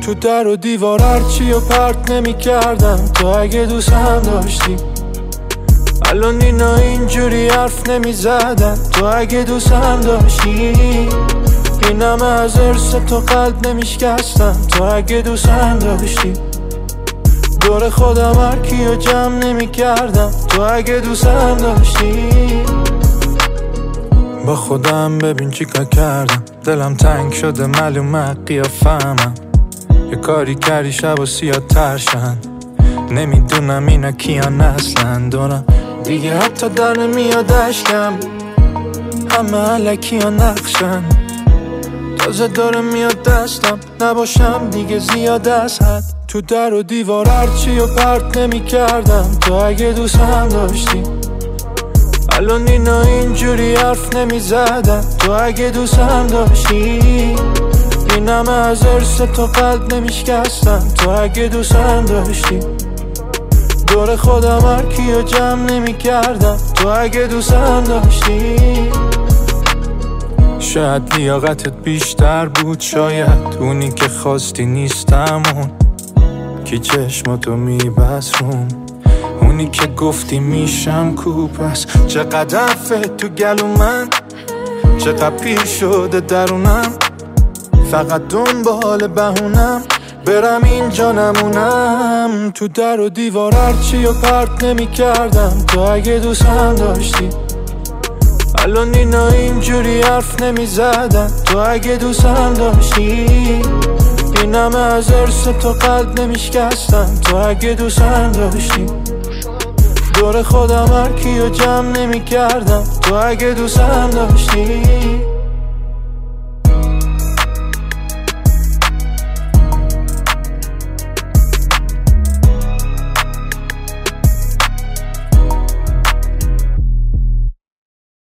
تو در و دیوار هرچی و پرت نمی کردم تو اگه دوستم داشتی. الان اینا اینجوری حرف نمی زدن تو اگه دوستم داشتی. این همه از ارث تو قلب نمی شکستم تو اگه دوستم داشتی. دور خودم هر کیو جمع نمی کردم تو اگه دوستم داشتی. با خودم ببین چی کار کردم، دلم تنگ شده معلومه قیافه‌مم. یه کاری کردی شب و سیاه ترشن، نمیدونم اینا کیان اصلا دارم دیگه حتی در نمیاد اشکم. همه علکی ها نقشن، تازه داره میاد دستم نباشم دیگه زیاد از حد. تو در و دیوار هرچی و پرت نمی کردم تو اگه دوستم داشتی. الان اینا اینجوری حرف نمی زدن تو اگه دوستم داشتی. این همه از ارث تو قلب نمی شکستم تو اگه دوستم داشتی. دور خودم هر کیو جمع نمی کردم تو اگه دوستم داشتی. شاید لیاقتت بیشتر بود، شاید اونی که خواستی نیستم، اون که چشماتو میبست روم، اونی که گفتی میشم کوپس. چقدر فت تو گلو من، چقدر پیر شده درونم، فقط دنبال بهونم برم اینجا نمونم. تو در و دیوار هرچی و پرت نمی کردم تو اگه دوستم داشتی. الان اینا اینجوری حرف نمی زدن تو اگه دوستم داشتی. این همه از ارث تو قلب نمی شکستم تو اگه دوستم داشتی. دور خودم هر کیو جمع نمی کردم تو اگه دوستم داشتی.